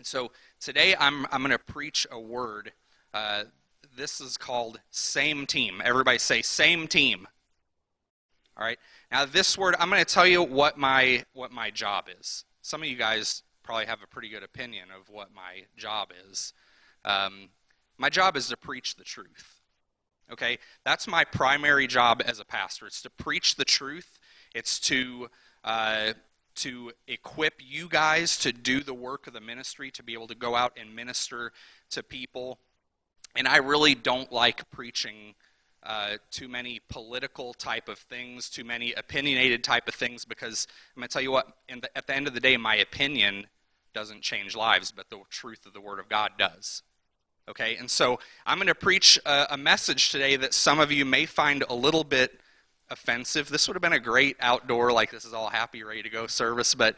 And so today I'm going to preach a word. This is called same team. Everybody say same team. All right. Now this word, I'm going to tell you what my job is. Some of you guys probably have a pretty good opinion of what my job is. My job is to preach the truth. Okay, that's my primary job as a pastor. It's to preach the truth. It's to equip you guys to do the work of the ministry, to be able to go out and minister to people. And I really don't like preaching too many political type of things, too many opinionated type of things, because I'm going to tell you what, at the end of the day, my opinion doesn't change lives, but the truth of the Word of God does. Okay, and so I'm going to preach a message today that some of you may find a little bit offensive. This would have been a great outdoor, like this is all happy, ready to go service, but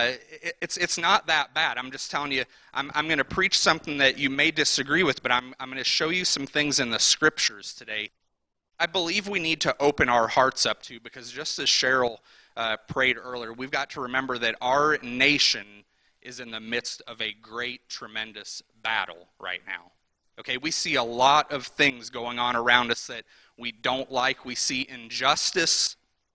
it's not that bad. I'm just telling you, I'm going to preach something that you may disagree with, but I'm going to show you some things in the Scriptures today I believe we need to open our hearts up to, because just as Cheryl prayed earlier, we've got to remember that our nation is in the midst of a great, tremendous battle right now. Okay, we see a lot of things going on around us that we don't like. We see injustice,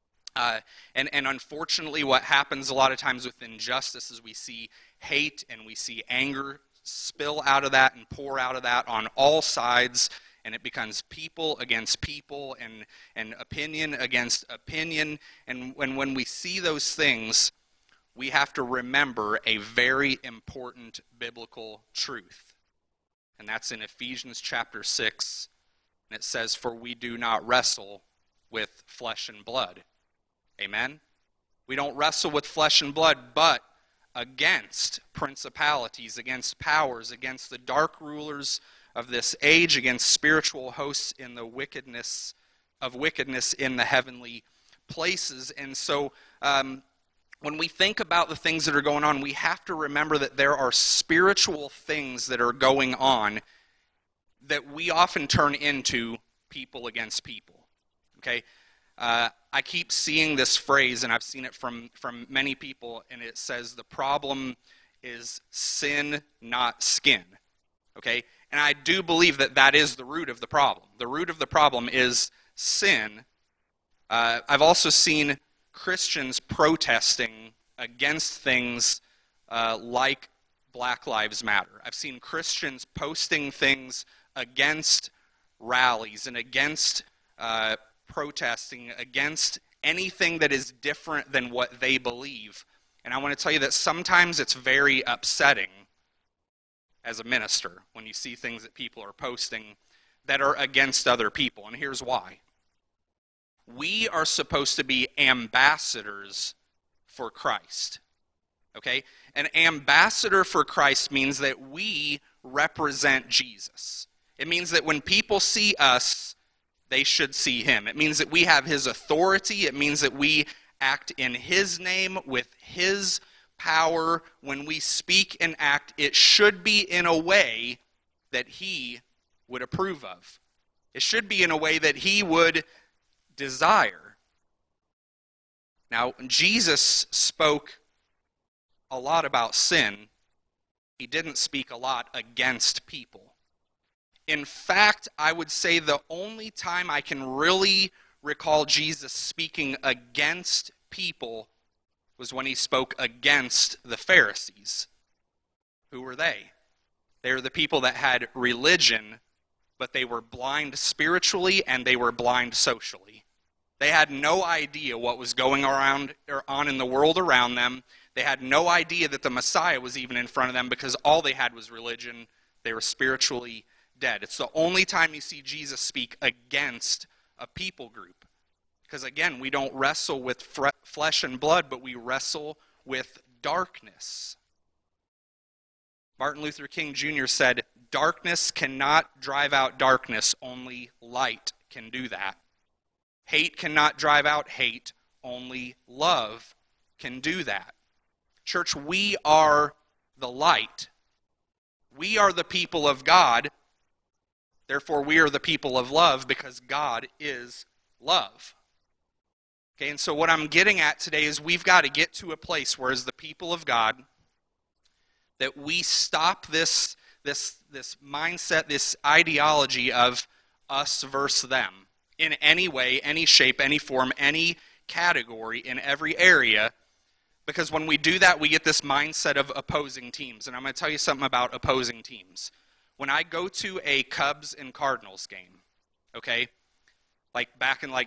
and unfortunately what happens a lot of times with injustice is we see hate and we see anger spill out of that and pour out of that on all sides, and it becomes people against people and opinion against opinion. And when we see those things, we have to remember a very important biblical truth. And that's in Ephesians chapter 6. And it says, "For we do not wrestle with flesh and blood." Amen? We don't wrestle with flesh and blood, but against principalities, against powers, against the dark rulers of this age, against spiritual hosts in the wickedness in the heavenly places. And so when we think about the things that are going on, we have to remember that there are spiritual things that are going on that we often turn into people against people. Okay? I keep seeing this phrase, and I've seen it from many people, and it says the problem is sin, not skin. Okay? And I do believe that that is the root of the problem. The root of the problem is sin. I've also seen Christians protesting against things like Black Lives Matter. I've seen Christians posting things against rallies and against protesting, against anything that is different than what they believe. And I want to tell you that sometimes it's very upsetting as a minister when you see things that people are posting that are against other people. And here's why. We are supposed to be ambassadors for Christ. Okay? An ambassador for Christ means that we represent Jesus. It means that when people see us, they should see him. It means that we have his authority. It means that we act in his name with his power. When we speak and act, it should be in a way that he would approve of. It should be in a way that he would desire. Now, Jesus spoke a lot about sin. He didn't speak a lot against people. In fact, I would say the only time I can really recall Jesus speaking against people was when he spoke against the Pharisees. Who were they? They were the people that had religion, but they were blind spiritually and they were blind socially. They had no idea what was going on in the world around them. They had no idea that the Messiah was even in front of them, because all they had was religion. They were spiritually dead. It's the only time you see Jesus speak against a people group. Because again, we don't wrestle with flesh and blood, but we wrestle with darkness. Martin Luther King Jr. said, "Darkness cannot drive out darkness, only light can do that. Hate cannot drive out hate, only love can do that." Church, we are the light. We are the people of God. Therefore, we are the people of love, because God is love. Okay, and so what I'm getting at today is we've got to get to a place where, as the people of God, that we stop this mindset, this ideology of us versus them in any way, any shape, any form, any category, in every area. Because when we do that, we get this mindset of opposing teams. And I'm going to tell you something about opposing teams. When I go to a Cubs and Cardinals game, okay, like back in like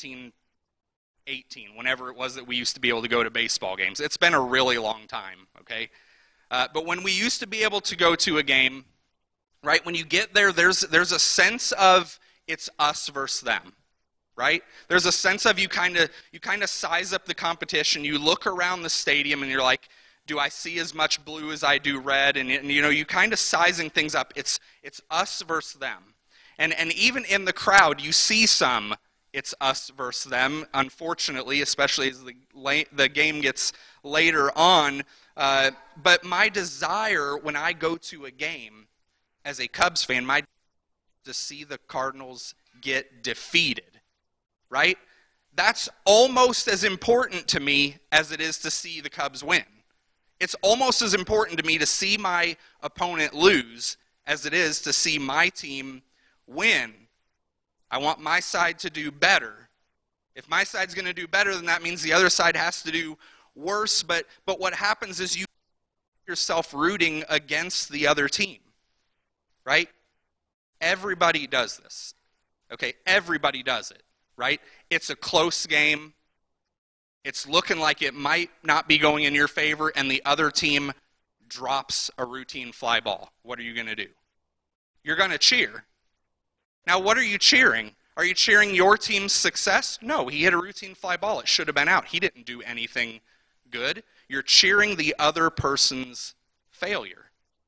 1918, whenever it was that we used to be able to go to baseball games. It's been a really long time, okay? But when we used to be able to go to a game, right, when you get there, there's a sense of it's us versus them. Right? There's a sense of you kind of size up the competition. You look around the stadium and you're like, do I see as much blue as I do red? And you know, you kind of sizing things up. It's us versus them. And even in the crowd, you see some it's us versus them, unfortunately, especially as the game gets later on. But my desire when I go to a game as a Cubs fan, to see the Cardinals get defeated. Right? That's almost as important to me as it is to see the Cubs win. It's almost as important to me to see my opponent lose as it is to see my team win. I want my side to do better. If my side's going to do better, then that means the other side has to do worse. But what happens is you find yourself rooting against the other team. Right? Everybody does this. Okay? Everybody does it. Right? It's a close game. It's looking like it might not be going in your favor, and the other team drops a routine fly ball. What are you going to do? You're going to cheer. Now, what are you cheering? Are you cheering your team's success? No, he hit a routine fly ball. It should have been out. He didn't do anything good. You're cheering the other person's failure.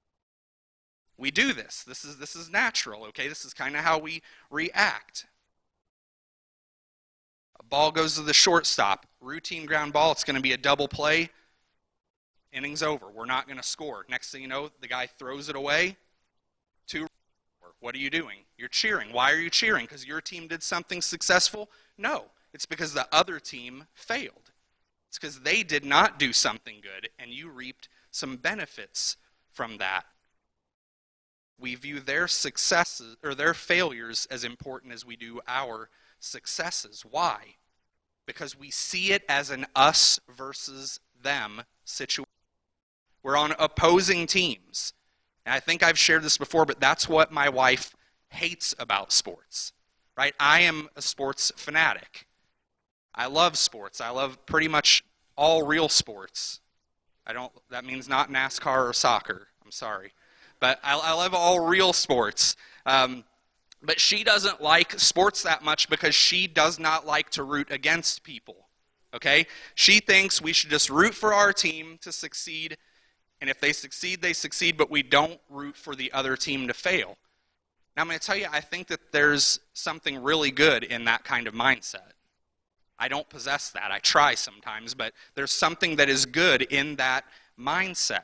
We do this. This is natural, okay? This is kind of how we react. Ball goes to the shortstop. Routine ground ball. It's going to be a double play. Inning's over. We're not going to score. Next thing you know, the guy throws it away. What are you doing? You're cheering. Why are you cheering? Because your team did something successful? No. It's because the other team failed. It's because they did not do something good, and you reaped some benefits from that. We view their successes or their failures as important as we do our successes. Why? Because we see it as an us versus them situation. We're on opposing teams. And I think I've shared this before, but that's what my wife hates about sports. Right? I am a sports fanatic. I love sports. I love pretty much all real sports. That means not NASCAR or soccer. I'm sorry. But I love all real sports. But she doesn't like sports that much because she does not like to root against people, okay? She thinks we should just root for our team to succeed, and if they succeed, but we don't root for the other team to fail. Now, I'm going to tell you, I think that there's something really good in that kind of mindset. I don't possess that. I try sometimes, but there's something that is good in that mindset.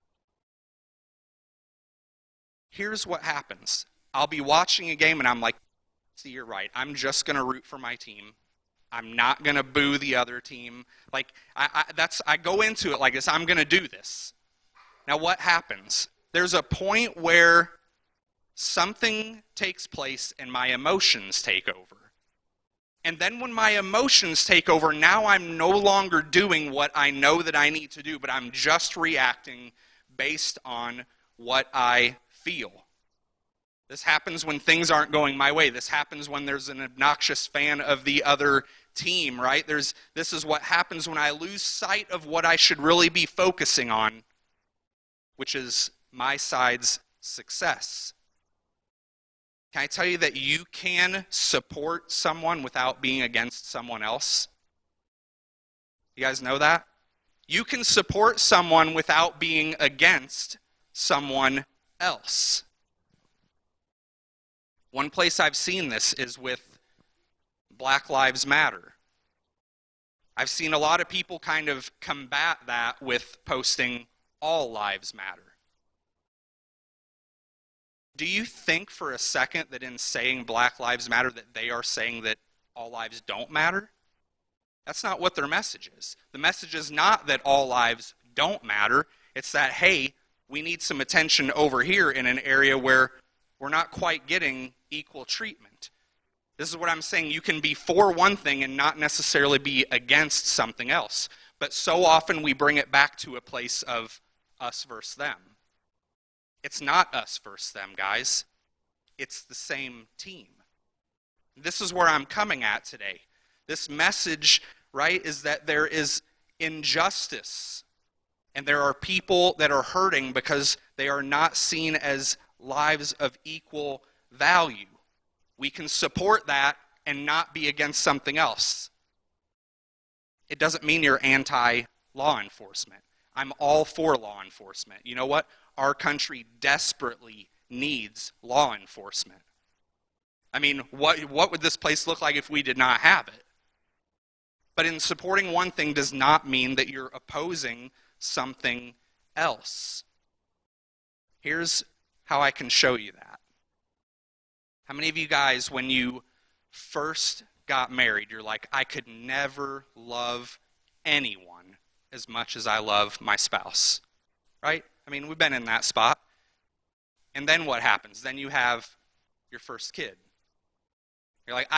Here's what happens. I'll be watching a game and I'm like, see, you're right. I'm just going to root for my team. I'm not going to boo the other team. Like, I go into it like this. I'm going to do this. Now, what happens? There's a point where something takes place and my emotions take over. And then when my emotions take over, now I'm no longer doing what I know that I need to do, but I'm just reacting based on what I feel. This happens when things aren't going my way. This happens when there's an obnoxious fan of the other team, right? This is what happens when I lose sight of what I should really be focusing on, which is my side's success. Can I tell you that you can support someone without being against someone else? You guys know that? You can support someone without being against someone else. One place I've seen this is with Black Lives Matter. I've seen a lot of people kind of combat that with posting All Lives Matter. Do you think for a second that in saying Black Lives Matter that they are saying that all lives don't matter? That's not what their message is. The message is not that all lives don't matter. It's that, hey, we need some attention over here in an area where we're not quite getting equal treatment. This is what I'm saying. You can be for one thing and not necessarily be against something else. But so often we bring it back to a place of us versus them. It's not us versus them, guys. It's the same team. This is where I'm coming at today. This message, right, is that there is injustice. And there are people that are hurting because they are not seen as lives of equal value. We can support that and not be against something else. It doesn't mean you're anti-law enforcement. I'm all for law enforcement. You know what? Our country desperately needs law enforcement. I mean, what would this place look like if we did not have it? But in supporting one thing does not mean that you're opposing something else. Here's how I can show you that. How many of you guys, when you first got married, you're like, I could never love anyone as much as I love my spouse, right? I mean, we've been in that spot. And then what happens? Then you have your first kid. You're like,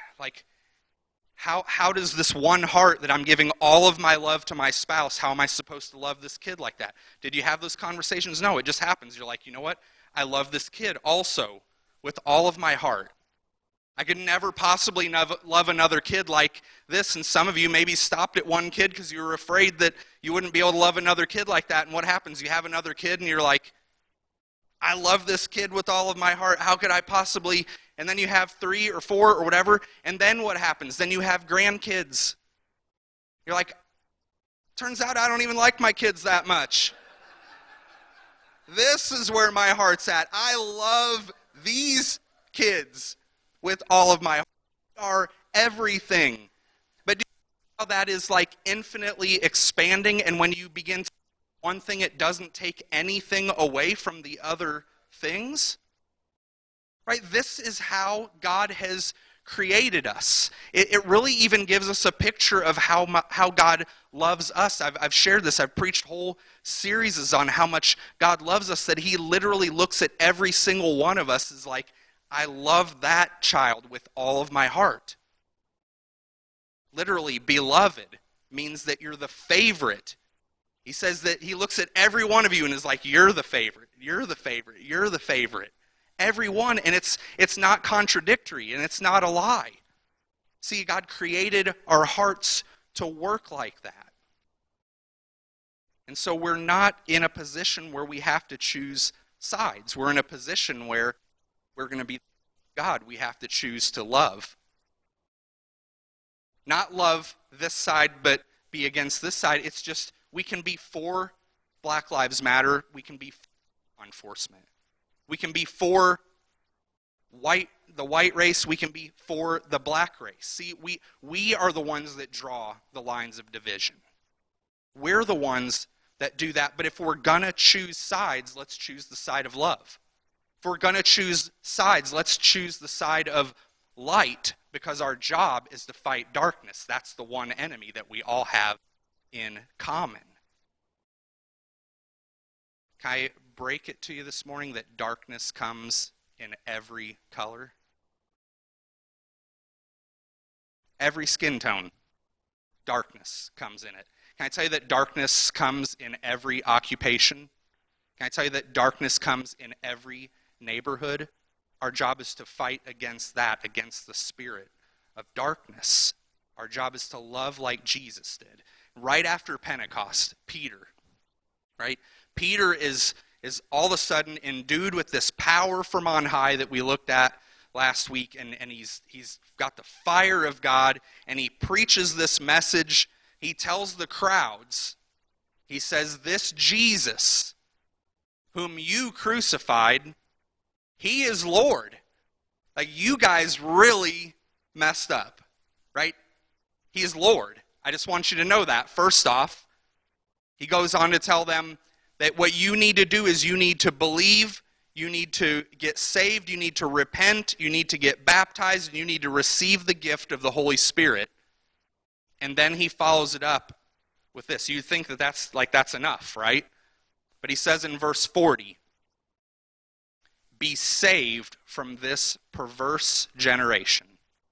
how does this one heart that I'm giving all of my love to my spouse, how am I supposed to love this kid like that? Did you have those conversations? No, it just happens. You're like, you know what? I love this kid also with all of my heart. I could never possibly love another kid like this. And some of you maybe stopped at one kid because you were afraid that you wouldn't be able to love another kid like that. And what happens? You have another kid and you're like, I love this kid with all of my heart. How could I possibly? And then you have 3 or 4 or whatever. And then what happens? Then you have grandkids. You're like, turns out I don't even like my kids that much. This is where my heart's at. I love these kids with all of my heart. They are everything. But do you know how that is like infinitely expanding? And when you begin to do one thing, it doesn't take anything away from the other things? Right? This is how God has created us. It really even gives us a picture of how God loves us. I've shared this. I've preached whole series on how much God loves us, that he literally looks at every single one of us as like, I love that child with all of my heart. Literally, beloved means that you're the favorite. He says that he looks at every one of you and is like, you're the favorite, you're the favorite, you're the favorite. Everyone, and it's not contradictory, and it's not a lie. See, God created our hearts to work like that. And so we're not in a position where we have to choose sides. We're in a position where we're going to be God. We have to choose to love. Not love this side, but be against this side. It's just we can be for Black Lives Matter. We can be for law enforcement. We can be for the white race. We can be for the black race. See, we are the ones that draw the lines of division. We're the ones that do that. But if we're going to choose sides, let's choose the side of love. If we're going to choose sides, let's choose the side of light, because our job is to fight darkness. That's the one enemy that we all have in common. Can I break it to you this morning that darkness comes in every color? Every skin tone, darkness comes in it. Can I tell you that darkness comes in every occupation? Can I tell you that darkness comes in every neighborhood? Our job is to fight against that, against the spirit of darkness. Our job is to love like Jesus did. Right after Pentecost, Peter, right? Peter is all of a sudden endued with this power from on high that we looked at last week, and he's got the fire of God, and he preaches this message. He tells the crowds, he says, this Jesus, whom you crucified, he is Lord. Like, you guys really messed up, right? He is Lord. I just want you to know that. First off, he goes on to tell them that what you need to do is you need to believe, you need to get saved, you need to repent, you need to get baptized, and you need to receive the gift of the Holy Spirit. And then he follows it up with this. You think that that's enough, right? But he says in verse 40, be saved from this perverse generation.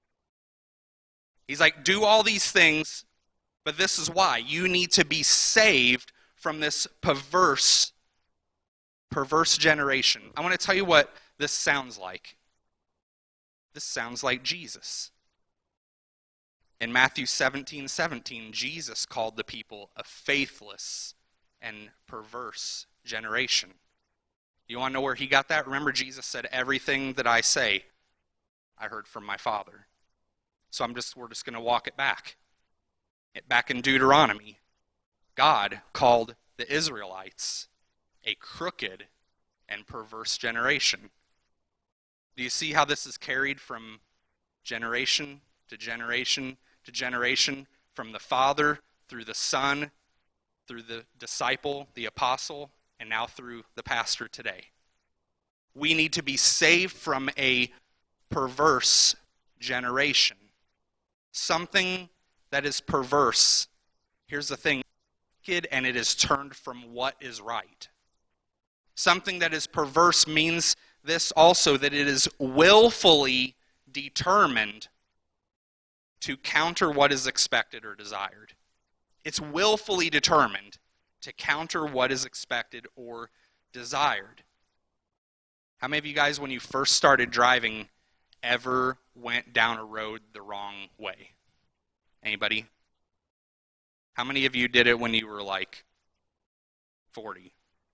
He's like, do all these things, but this is why. You need to be saved from this perverse generation. I want to tell you what this sounds like. This sounds like Jesus. In Matthew 17:17, Jesus called the people a faithless and perverse generation. You want to know where he got that? Remember, Jesus said, everything that I say, I heard from my Father. So we're just going to walk it back. Back in Deuteronomy, God called the Israelites a crooked and perverse generation. Do you see how this is carried from generation to generation to generation, from the Father through the Son, through the disciple, the apostle, and now through the pastor today? We need to be saved from a perverse generation. Something that is perverse. Here's the thing, and it is turned from what is right. Something that is perverse means this also, that it is willfully determined to counter what is expected or desired. It's willfully determined to counter what is expected or desired. How many of you guys, when you first started driving, ever went down a road the wrong way? Anybody? How many of you did it when you were like 40?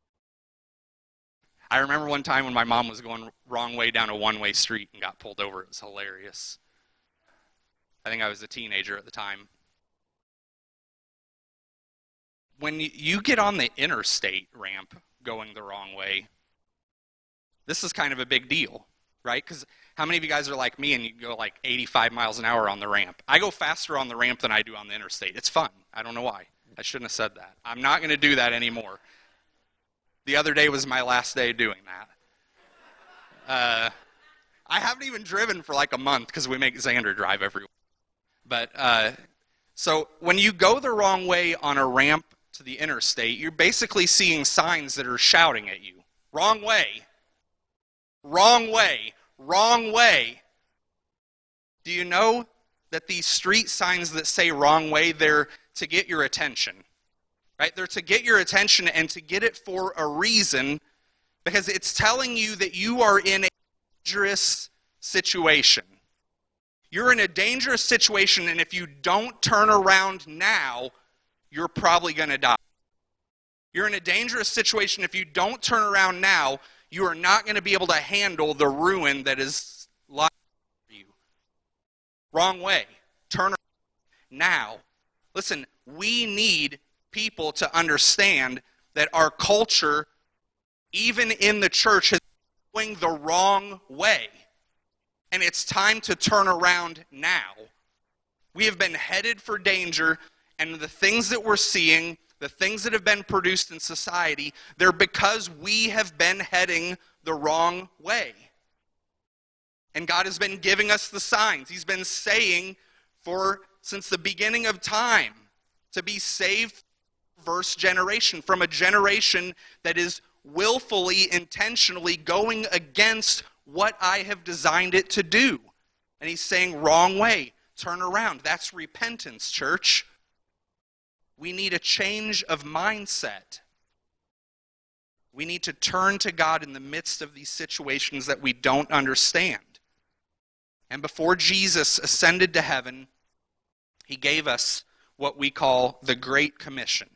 I remember one time when my mom was going wrong way down a one-way street and got pulled over. It was hilarious. I think I was a teenager at the time. When you get on the interstate ramp going the wrong way, this is kind of a big deal, right? Because how many of you guys are like me and you go like 85 miles an hour on the ramp? I go faster on the ramp than I do on the interstate. It's fun. I don't know why. I shouldn't have said that. I'm not going to do that anymore. The other day was my last day doing that. I haven't even driven for like a month because we make Xander drive every week. But so when you go the wrong way on a ramp to the interstate, you're basically seeing signs that are shouting at you. Wrong way. Wrong way. Wrong way. Do you know that these street signs that say wrong way, they're to get your attention? Right? They're to get your attention and to get it for a reason, because it's telling you that you are in a dangerous situation. You're in a dangerous situation, and if you don't turn around now, you're probably going to die. You're in a dangerous situation. If you don't turn around now, you are not going to be able to handle the ruin that is lying for you. Wrong way. Turn around now. Listen, we need people to understand that our culture, even in the church, is going the wrong way. And it's time to turn around now. We have been headed for danger, and the things that we're seeing, the things that have been produced in society, they're because we have been heading the wrong way. And God has been giving us the signs. He's been saying since the beginning of time to be saved from a perverse generation, from a generation that is willfully, intentionally going against what I have designed it to do. And he's saying, wrong way, turn around. That's repentance, church. We need a change of mindset. We need to turn to God in the midst of these situations that we don't understand. And before Jesus ascended to heaven, he gave us what we call the Great Commission.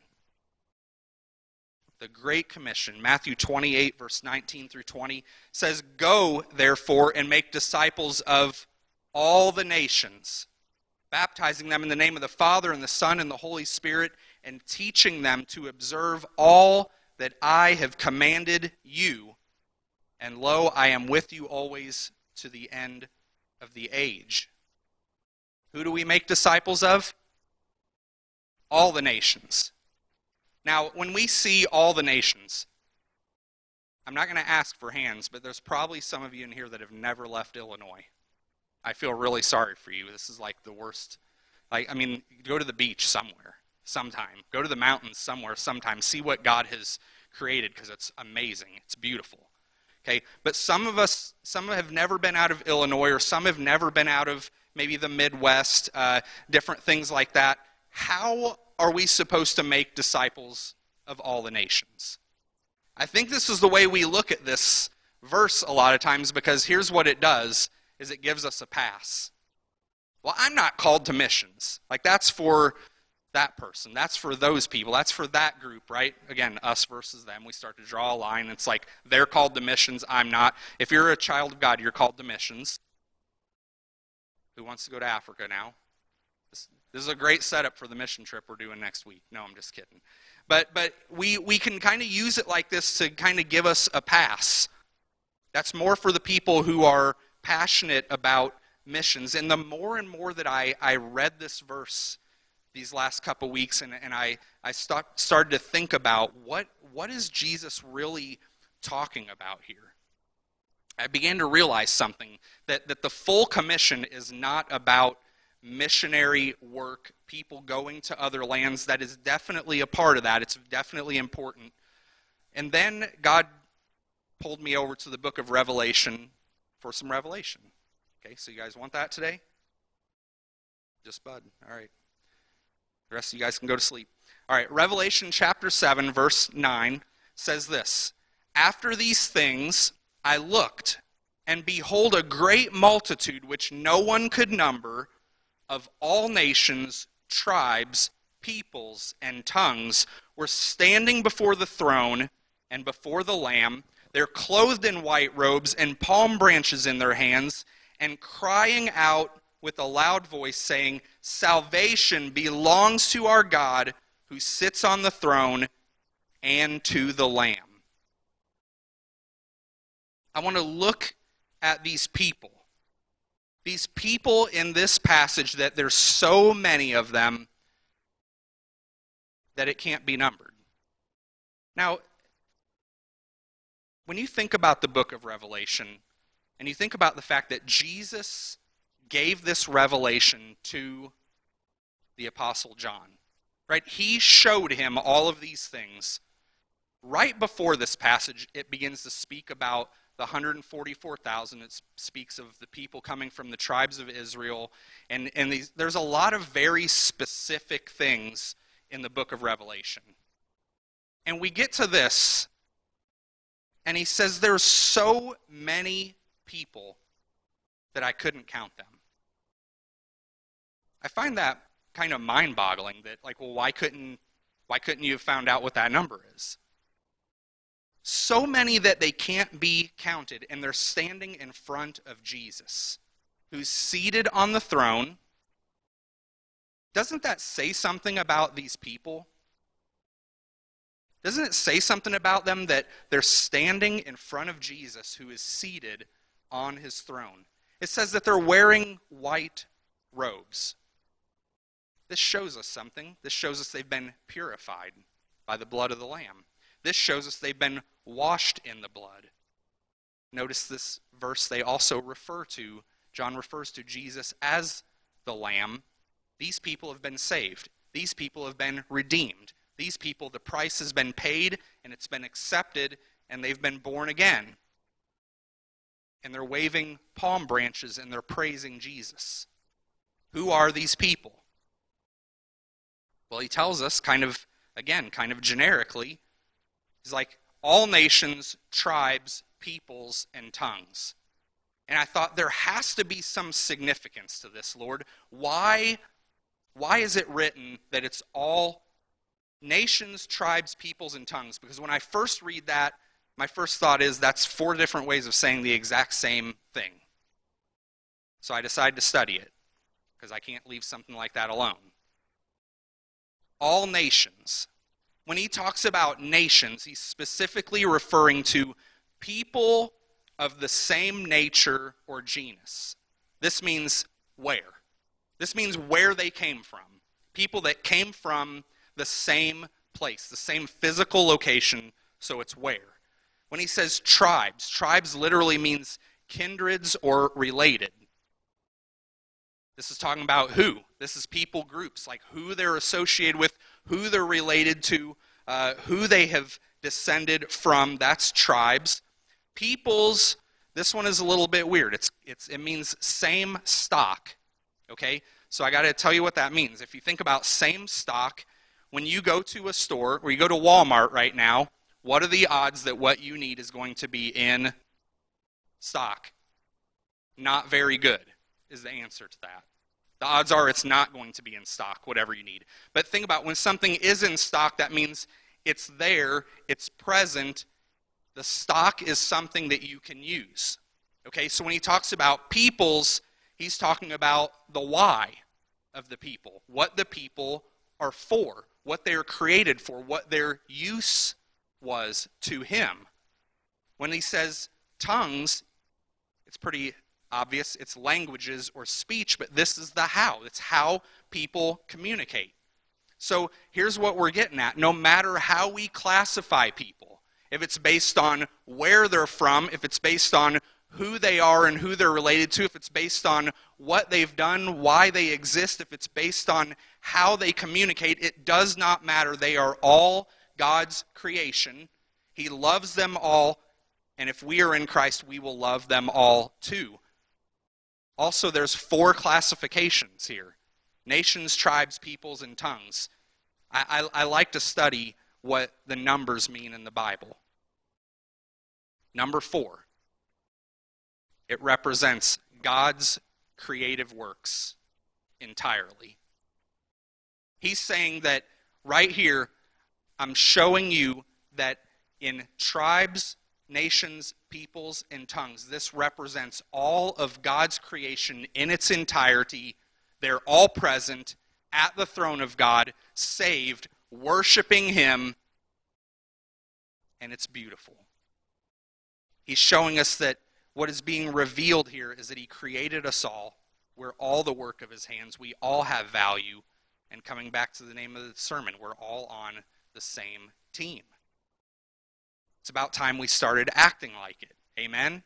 The Great Commission, Matthew 28, verse 19 through 20, says, "Go, therefore, and make disciples of all the nations, baptizing them in the name of the Father and the Son and the Holy Spirit, and teaching them to observe all that I have commanded you. And lo, I am with you always to the end of the age." Who do we make disciples of? All the nations. Now, when we see all the nations, I'm not going to ask for hands, but there's probably some of you in here that have never left Illinois. I feel really sorry for you. This is like the worst. Go to the beach somewhere, sometime. Go to the mountains somewhere, sometime. See what God has created because it's amazing. It's beautiful. Okay, but some have never been out of Illinois, or some have never been out of maybe the Midwest, different things like that. How are we supposed to make disciples of all the nations? I think this is the way we look at this verse a lot of times, because here's what it does, is it gives us a pass. Well, I'm not called to missions. Like, that's for that person. That's for those people. That's for that group, right? Again, us versus them. We start to draw a line. It's like they're called to missions, I'm not. If you're a child of God, you're called to missions. Who wants to go to Africa now? This is a great setup for the mission trip we're doing next week. No, I'm just kidding. But we can kind of use it like this to kind of give us a pass. That's more for the people who are passionate about missions. And the more and more that I read this verse these last couple weeks, and I started to think about what is Jesus really talking about here? I began to realize something, that the full commission is not about missionary work, people going to other lands. That is definitely a part of that. It's definitely important. And then God pulled me over to the book of Revelation for some revelation. Okay, so you guys want that today? Just Bud. All right. The rest of you guys can go to sleep. All right, Revelation chapter 7, verse 9 says this: "After these things I looked, and behold, a great multitude which no one could number, of all nations, tribes, peoples, and tongues, were standing before the throne and before the Lamb. They're clothed in white robes and palm branches in their hands, and crying out with a loud voice, saying, 'Salvation belongs to our God who sits on the throne and to the Lamb.'" I want to look at these people. These people in this passage, that there's so many of them that it can't be numbered. Now, when you think about the book of Revelation, and you think about the fact that Jesus gave this revelation to the Apostle John, right? He showed him all of these things. Right before this passage, it begins to speak about the 144,000. It speaks of the people coming from the tribes of Israel. And there's a lot of very specific things in the book of Revelation. And we get to this, and he says there's so many people that I couldn't count them. I find that kind of mind-boggling, that like, well, why couldn't you have found out what that number is? So many that they can't be counted, and they're standing in front of Jesus, who's seated on the throne. Doesn't that say something about these people? Doesn't it say something about them that they're standing in front of Jesus, who is seated on his throne? It says that they're wearing white robes. This shows us something. This shows us they've been purified by the blood of the Lamb. This shows us they've been washed in the blood. Notice this verse, they also John refers to Jesus as the Lamb. These people have been saved. These people have been redeemed. These people, the price has been paid, and it's been accepted, and they've been born again. And they're waving palm branches, and they're praising Jesus. Who are these people? Well, he tells us kind of generically. He's like, all nations, tribes, peoples, and tongues. And I thought, there has to be some significance to this, Lord. Why is it written that it's all nations, tribes, peoples, and tongues? Because when I first read that, my first thought is that's 4 different ways of saying the exact same thing. So I decided to study it, because I can't leave something like that alone. All nations. When he talks about nations, he's specifically referring to people of the same nature or genus. This means where? This means where they came from. People that came from the same place, the same physical location, so it's where. When he says tribes literally means kindreds or related. This is talking about who? This is people groups, like who they're associated with, who they're related to, who they have descended from, that's tribes. Peoples, this one is a little bit weird. It means same stock, okay? So I got to tell you what that means. If you think about same stock, when you go to a store, or you go to Walmart right now, what are the odds that what you need is going to be in stock? Not very good is the answer to that. The odds are it's not going to be in stock, whatever you need. But think about when something is in stock, that means it's there, it's present. The stock is something that you can use. Okay, so when he talks about peoples, he's talking about the why of the people, what the people are for, what they're created for, what their use was to him. When he says tongues, it's pretty obvious. It's languages or speech, but this is the how. It's how people communicate. So here's what we're getting at. No matter how we classify people, if it's based on where they're from, if it's based on who they are and who they're related to, if it's based on what they've done, why they exist, if it's based on how they communicate, it does not matter. They are all God's creation. He loves them all, and if we are in Christ, we will love them all too. Also, there's 4 classifications here: nations, tribes, peoples, and tongues. I like to study what the numbers mean in the Bible. Number 4, it represents God's creative works entirely. He's saying that right here, I'm showing you that in tribes, nations, peoples, and tongues, this represents all of God's creation in its entirety. They're all present at the throne of God, saved, worshiping him, and it's beautiful. He's showing us that what is being revealed here is that he created us all. We're all the work of his hands. We all have value. And coming back to the name of the sermon, we're all on the same team. It's about time we started acting like it. Amen?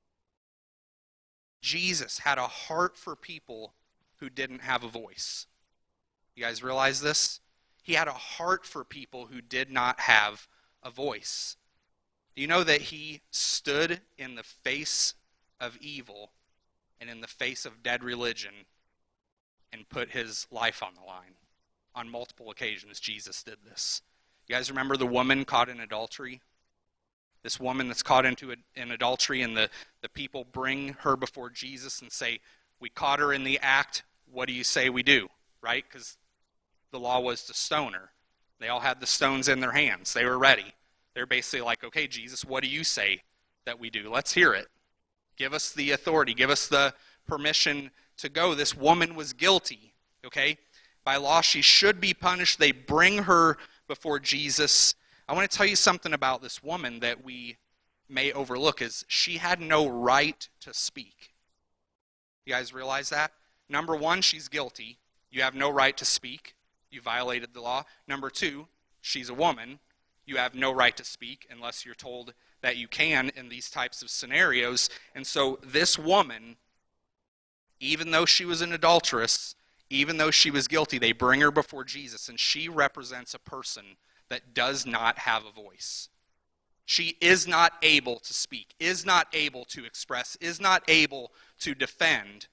Jesus had a heart for people who didn't have a voice. You guys realize this? He had a heart for people who did not have a voice. Do you know that he stood in the face of evil and in the face of dead religion and put his life on the line? On multiple occasions, Jesus did this. You guys remember the woman caught in adultery? This woman that's caught in adultery, and the people bring her before Jesus and say, we caught her in the act, what do you say we do? Right? Because the law was to stone her. They all had the stones in their hands. They were ready. They're basically like, okay, Jesus, what do you say that we do? Let's hear it. Give us the authority. Give us the permission to go. This woman was guilty, okay? By law, she should be punished. They bring her before Jesus. I want to tell you something about this woman that we may overlook, is she had no right to speak. You guys realize that? Number 1, she's guilty. You have no right to speak. You violated the law. Number 2, she's a woman. You have no right to speak unless you're told that you can in these types of scenarios. And so this woman, even though she was an adulteress, even though she was guilty, they bring her before Jesus, and she represents a person that does not have a voice. She is not able to speak, is not able to express, is not able to defend.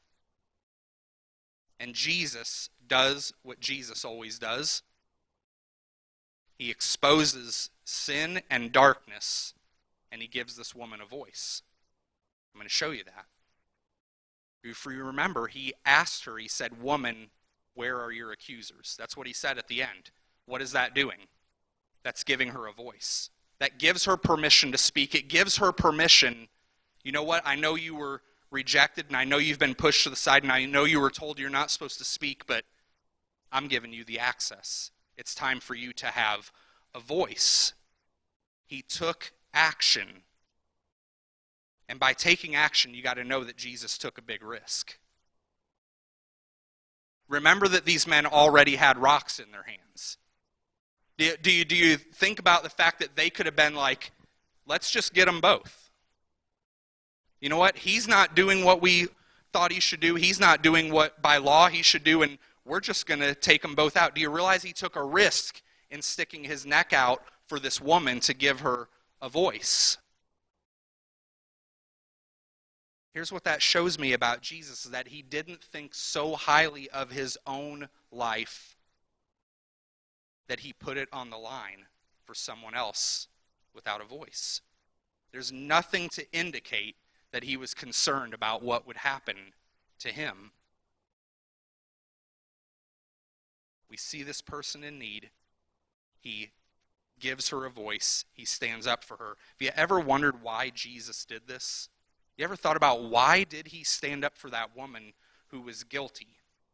And Jesus does what Jesus always does. He exposes sin and darkness, and he gives this woman a voice. I'm going to show you that. If you remember, he asked her, he said, woman, where are your accusers? That's what he said at the end. What is that doing? That's giving her a voice. That gives her permission to speak. It gives her permission. You know what? I know you were rejected, and I know you've been pushed to the side, and I know you were told you're not supposed to speak, but I'm giving you the access. It's time for you to have a voice. He took action. And by taking action, you got to know that Jesus took a big risk. Remember that these men already had rocks in their hands. Do you think about the fact that they could have been like, let's just get them both? You know what? He's not doing what we thought he should do. He's not doing what by law he should do, and we're just going to take them both out. Do you realize he took a risk in sticking his neck out for this woman to give her a voice. Here's what that shows me about Jesus, is that he didn't think so highly of his own life that he put it on the line for someone else without a voice. There's nothing to indicate that he was concerned about what would happen to him. We see this person in need. He gives her a voice. He stands up for her. Have you ever wondered why Jesus did this? You ever thought about why did he stand up for that woman who was guilty?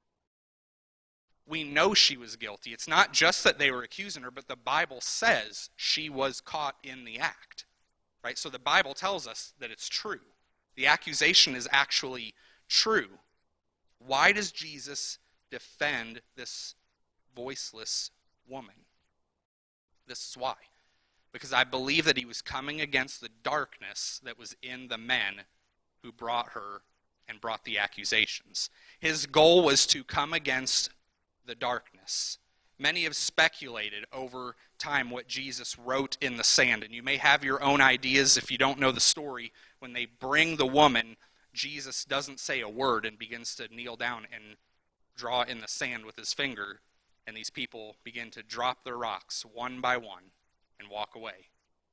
We know she was guilty. It's not just that they were accusing her, but the Bible says she was caught in the act. Right? So the Bible tells us that it's true. The accusation is actually true. Why does Jesus defend this voiceless woman? This is why. Because I believe that he was coming against the darkness that was in the men who brought her and brought the accusations. His goal was to come against the darkness. Many have speculated over time what Jesus wrote in the sand, and you may have your own ideas if you don't know the story. When they bring the woman, Jesus doesn't say a word and begins to kneel down and draw in the sand with his finger, and these people begin to drop their rocks one by one and walk away.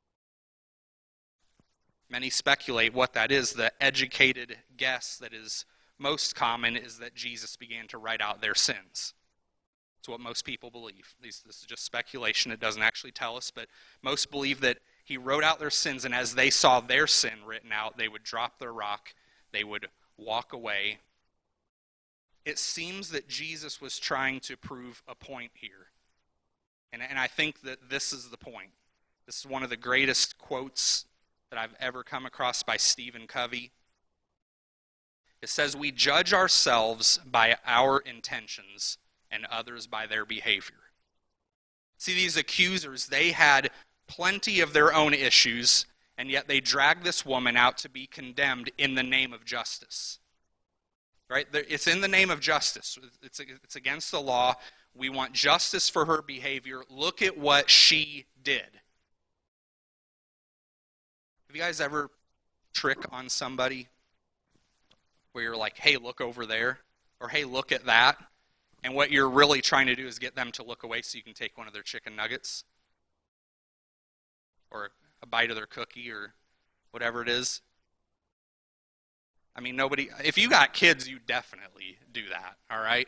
Many speculate what that is. The educated guess that is most common is that Jesus began to write out their sins. It's what most people believe. This is just speculation. It doesn't actually tell us, but most believe that he wrote out their sins, and as they saw their sin written out, they would drop their rock, they would walk away. It seems that Jesus was trying to prove a point here. And I think that this is the point. This is one of the greatest quotes that I've ever come across by Stephen Covey. It says, "We judge ourselves by our intentions and others by their behavior." See, these accusers, they had plenty of their own issues, and yet they dragged this woman out to be condemned in the name of justice. Right? It's in the name of justice. It's against the law. We want justice for her behavior. Look at what she did. Have you guys ever trick on somebody where you're like, hey, look over there, or hey, look at that? And what you're really trying to do is get them to look away so you can take one of their chicken nuggets or a bite of their cookie or whatever it is. I mean, if you got kids, you definitely do that, all right?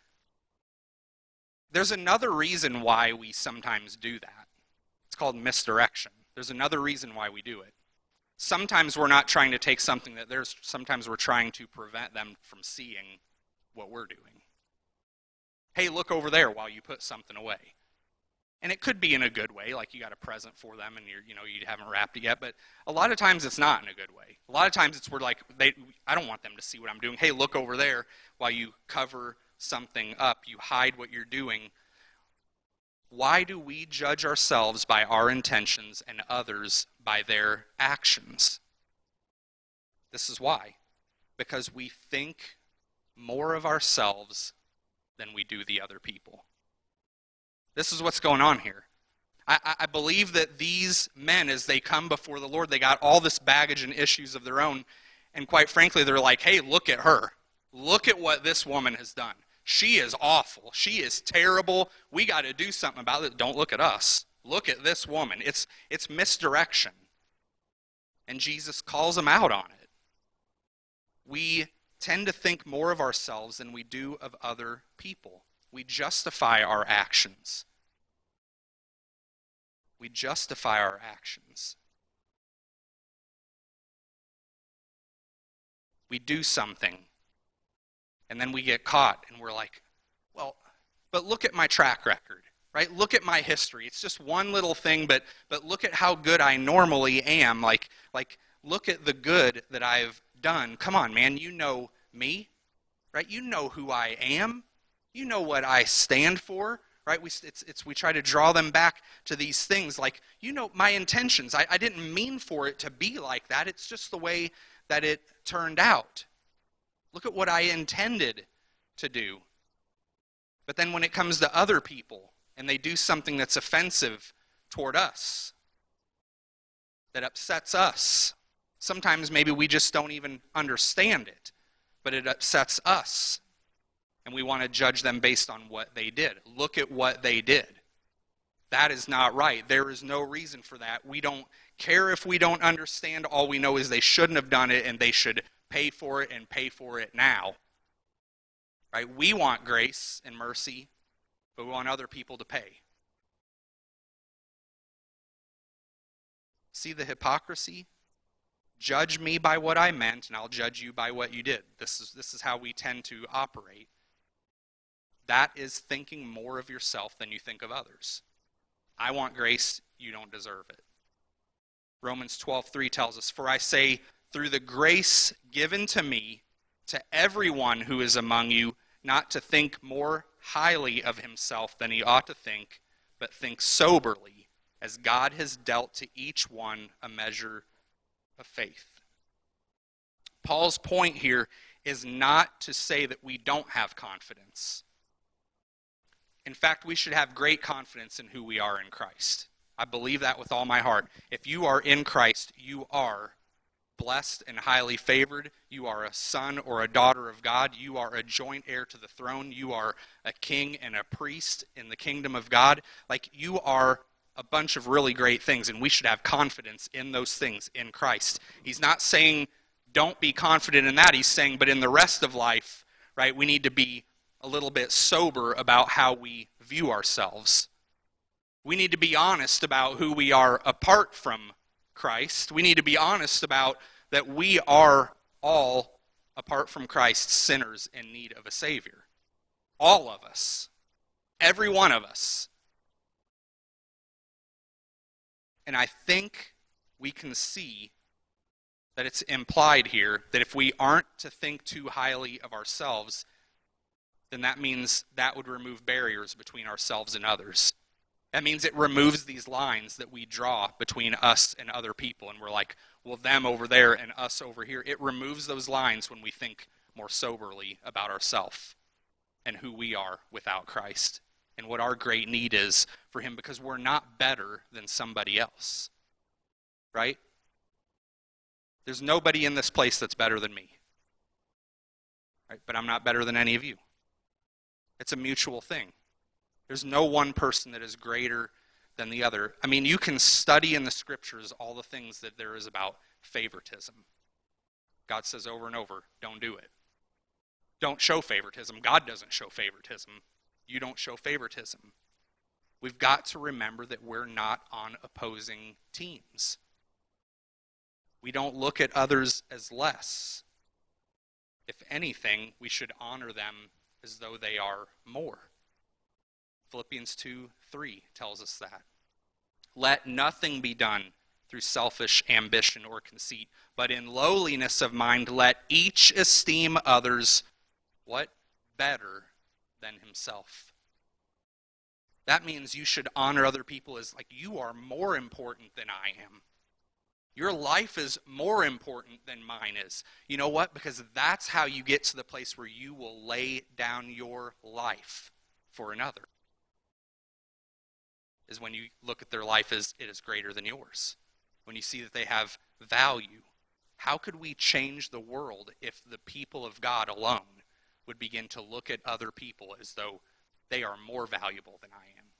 There's another reason why we sometimes do that. It's called misdirection. There's another reason why we do it. Sometimes we're not trying to take something that theirs, sometimes we're trying to prevent them from seeing what we're doing. Hey, look over there while you put something away. And it could be in a good way, like you got a present for them and you haven't wrapped it yet, but a lot of times it's not in a good way. A lot of times it's where I don't want them to see what I'm doing. Hey, look over there while you cover something up. You hide what you're doing. Why do we judge ourselves by our intentions and others by their actions? This is why. Because we think more of ourselves than we do the other people. This is what's going on here. I believe that these men, as they come before the Lord, they got all this baggage and issues of their own, and quite frankly, they're like, hey, look at her. Look at what this woman has done. She is awful. She is terrible. We got to do something about it. Don't look at us. Look at this woman. It's misdirection. And Jesus calls them out on it. We tend to think more of ourselves than we do of other people. We justify our actions. We justify our actions. We do something, and then we get caught, and we're like, well, but look at my track record, right? Look at my history. It's just one little thing, but look at how good I normally am. Like look at the good that I've done. Come on, man, you know me, right? You know who I am. You know what I stand for, right? We try to draw them back to these things like, my intentions. I didn't mean for it to be like that. It's just the way that it turned out. Look at what I intended to do. But then when it comes to other people and they do something that's offensive toward us that upsets us. Sometimes maybe we just don't even understand it, but it upsets us. And we want to judge them based on what they did. Look at what they did. That is not right. There is no reason for that. We don't care if we don't understand. All we know is they shouldn't have done it, and they should pay for it and pay for it now. Right? We want grace and mercy, but we want other people to pay. See the hypocrisy? Judge me by what I meant, and I'll judge you by what you did. This is how we tend to operate. That is thinking more of yourself than you think of others. I want grace, you don't deserve it. Romans 12:3 tells us, "For I say, through the grace given to me, to everyone who is among you, not to think more highly of himself than he ought to think, but think soberly, as God has dealt to each one a measure of faith." Paul's point here is not to say that we don't have confidence. In fact, we should have great confidence in who we are in Christ. I believe that with all my heart. If you are in Christ, you are blessed and highly favored. You are a son or a daughter of God. You are a joint heir to the throne. You are a king and a priest in the kingdom of God. Like, you are a bunch of really great things, and we should have confidence in those things in Christ. He's not saying don't be confident in that. He's saying, but in the rest of life, right, we need to be a little bit sober about how we view ourselves. We need to be honest about who we are apart from Christ. We need to be honest about that we are all, apart from Christ, sinners in need of a Savior. All of us. Every one of us. And I think we can see that it's implied here that if we aren't to think too highly of ourselves, then that means that would remove barriers between ourselves and others. That means it removes these lines that we draw between us and other people. And we're like, well, them over there and us over here. It removes those lines when we think more soberly about ourselves and who we are without Christ and what our great need is for him, because we're not better than somebody else. Right? There's nobody in this place that's better than me. Right? But I'm not better than any of you. It's a mutual thing. There's no one person that is greater than the other. I mean, you can study in the scriptures all the things that there is about favoritism. God says over and over, don't do it. Don't show favoritism. God doesn't show favoritism. You don't show favoritism. We've got to remember that we're not on opposing teams. We don't look at others as less. If anything, we should honor them as though they are more. Philippians 2:3 tells us that. Let nothing be done through selfish ambition or conceit, but in lowliness of mind let each esteem others, what? Better than himself. That means you should honor other people as like you are more important than I am. Your life is more important than mine is. You know what? Because that's how you get to the place where you will lay down your life for another. Is when you look at their life as it is greater than yours. When you see that they have value. How could we change the world if the people of God alone would begin to look at other people as though they are more valuable than I am?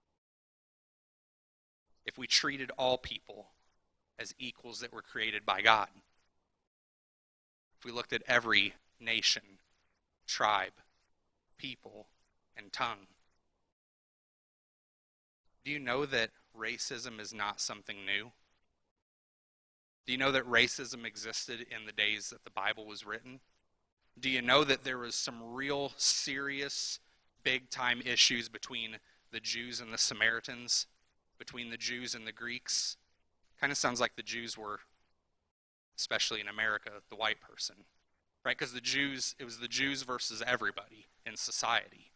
If we treated all people as equals that were created by God. If we looked at every nation, tribe, people, and tongue. Do you know that racism is not something new? Do you know that racism existed in the days that the Bible was written? Do you know that there was some real serious, big-time issues between the Jews and the Samaritans, between the Jews and the Greeks? Kind of sounds like the Jews were, especially in America, the white person, right? Because it was the Jews versus everybody in society.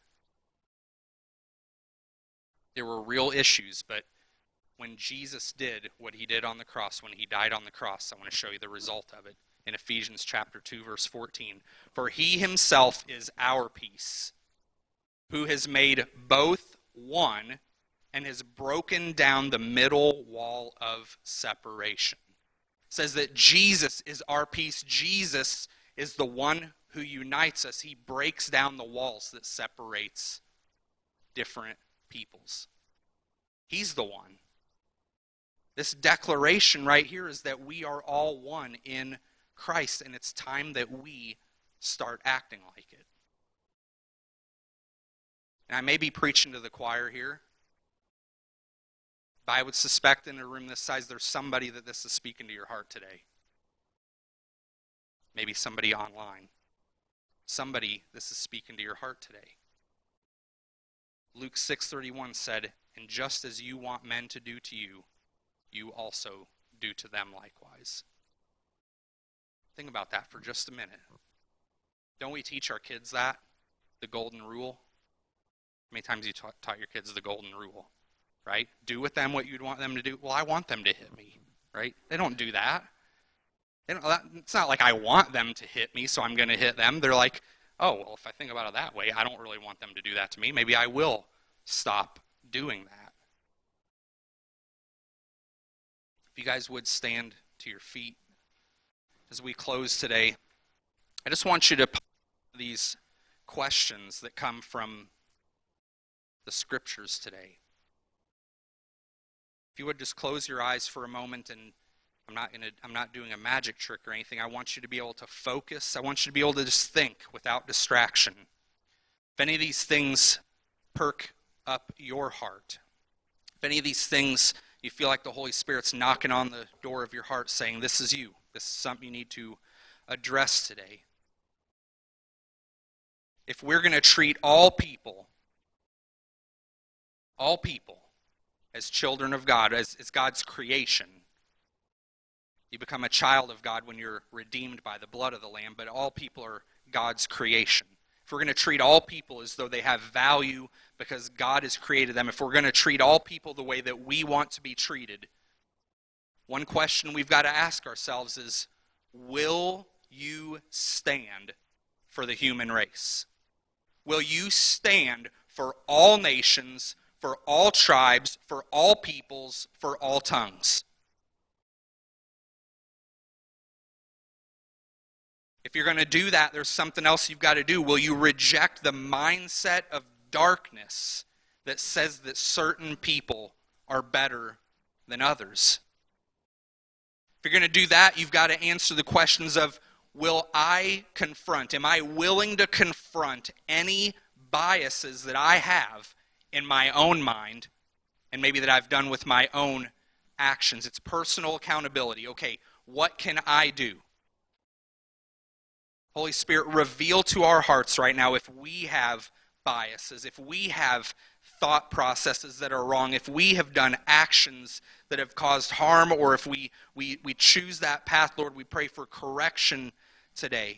There were real issues, but when Jesus did what he did on the cross, when he died on the cross, I want to show you the result of it in Ephesians chapter 2, verse 14. For he himself is our peace, who has made both one and has broken down the middle wall of separation. It says that Jesus is our peace. Jesus is the one who unites us. He breaks down the walls that separates different peoples. He's the one. This declaration right here is that we are all one in Christ, and it's time that we start acting like it. And I may be preaching to the choir here, but I would suspect in a room this size, there's somebody that this is speaking to your heart today. Maybe somebody online. Somebody this is speaking to your heart today. Luke 6:31 said, "And just as you want men to do to you, you also do to them likewise." Think about that for just a minute. Don't we teach our kids that? The golden rule? How many times you taught your kids the golden rule? Right? Do with them what you'd want them to do. Well, I want them to hit me. Right? They don't do that. It's not like I want them to hit me, so I'm going to hit them. They're like, oh, well, if I think about it that way, I don't really want them to do that to me. Maybe I will stop doing that. If you guys would stand to your feet as we close today, I just want you to ponder these questions that come from the scriptures today. If you would just close your eyes for a moment, and I'm not doing a magic trick or anything. I want you to be able to focus. I want you to be able to just think without distraction. If any of these things perk up your heart, if any of these things you feel like the Holy Spirit's knocking on the door of your heart saying, this is you, this is something you need to address today. If we're going to treat all people as children of God, as God's creation, you become a child of God when you're redeemed by the blood of the Lamb, but all people are God's creation. If we're going to treat all people as though they have value because God has created them, if we're going to treat all people the way that we want to be treated, one question we've got to ask ourselves is, will you stand for the human race? Will you stand for all nations, for all tribes, for all peoples, for all tongues? If you're going to do that, there's something else you've got to do. Will you reject the mindset of darkness that says that certain people are better than others? If you're going to do that, you've got to answer the questions of, will I confront? Am I willing to confront any biases that I have in my own mind and maybe that I've done with my own actions? It's personal accountability. Okay, what can I do? Holy Spirit, reveal to our hearts right now if we have biases, if we have thought processes that are wrong, if we have done actions that have caused harm, or if we choose that path. Lord, we pray for correction today.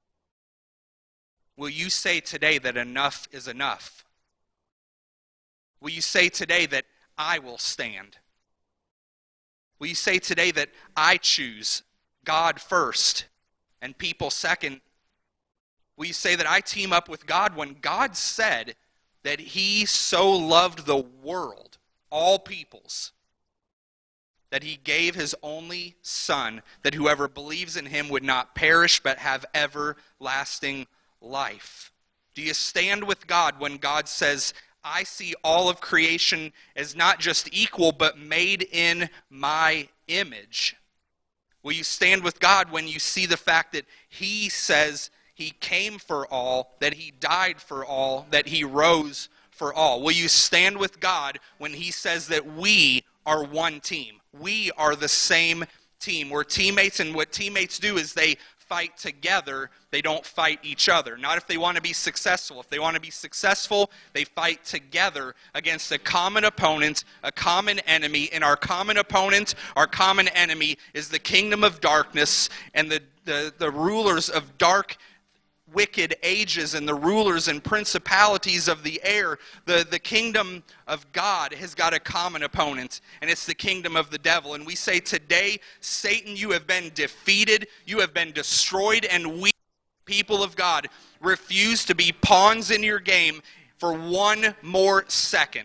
Will you say today that enough is enough? Will you say today that I will stand? Will you say today that I choose God first and people second? Will you say that I team up with God when God said that He so loved the world, all peoples, that He gave His only Son, that whoever believes in Him would not perish but have everlasting life? Do you stand with God when God says, I see all of creation as not just equal but made in my image? Will you stand with God when you see the fact that He says He came for all, that He died for all, that He rose for all? Will you stand with God when He says that we are one team? We are the same team. We're teammates, and what teammates do is they fight together. They don't fight each other. Not if they want to be successful. If they want to be successful, they fight together against a common opponent, a common enemy. And our common opponent, our common enemy is the kingdom of darkness and the rulers of dark wicked ages and the rulers and principalities of the air. The kingdom of God has got a common opponent, and it's the kingdom of the devil. And we say today, Satan, you have been defeated, you have been destroyed, and we, people of God, refuse to be pawns in your game for one more second.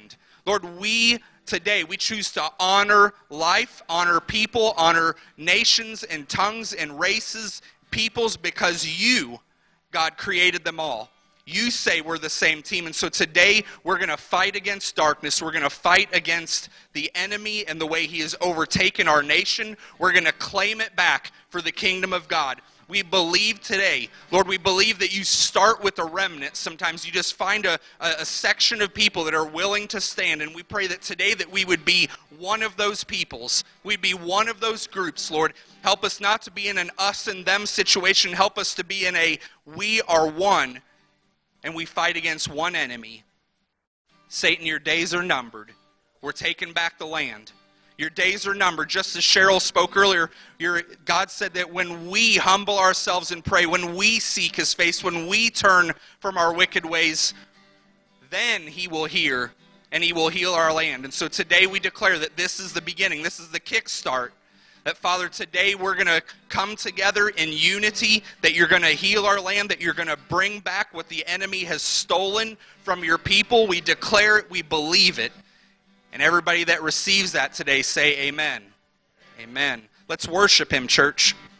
Lord, today we choose to honor life, honor people, honor nations and tongues and races, peoples, because you, God, created them all. You say we're the same team. And so today we're going to fight against darkness. We're going to fight against the enemy and the way he has overtaken our nation. We're going to claim it back for the kingdom of God. We believe today, Lord, we believe that you start with a remnant. Sometimes you just find a section of people that are willing to stand. And we pray that today that we would be one of those peoples. We'd be one of those groups, Lord. Help us not to be in an us and them situation. Help us to be in a we are one. And we fight against one enemy. Satan, your days are numbered. We're taking back the land. Your days are numbered. Just as Cheryl spoke earlier, God said that when we humble ourselves and pray, when we seek his face, when we turn from our wicked ways, then he will hear and he will heal our land. And so today we declare that this is the beginning. This is the kickstart. That, Father, today we're going to come together in unity, that you're going to heal our land, that you're going to bring back what the enemy has stolen from your people. We declare it, we believe it. And everybody that receives that today say amen. Amen. Let's worship him, church.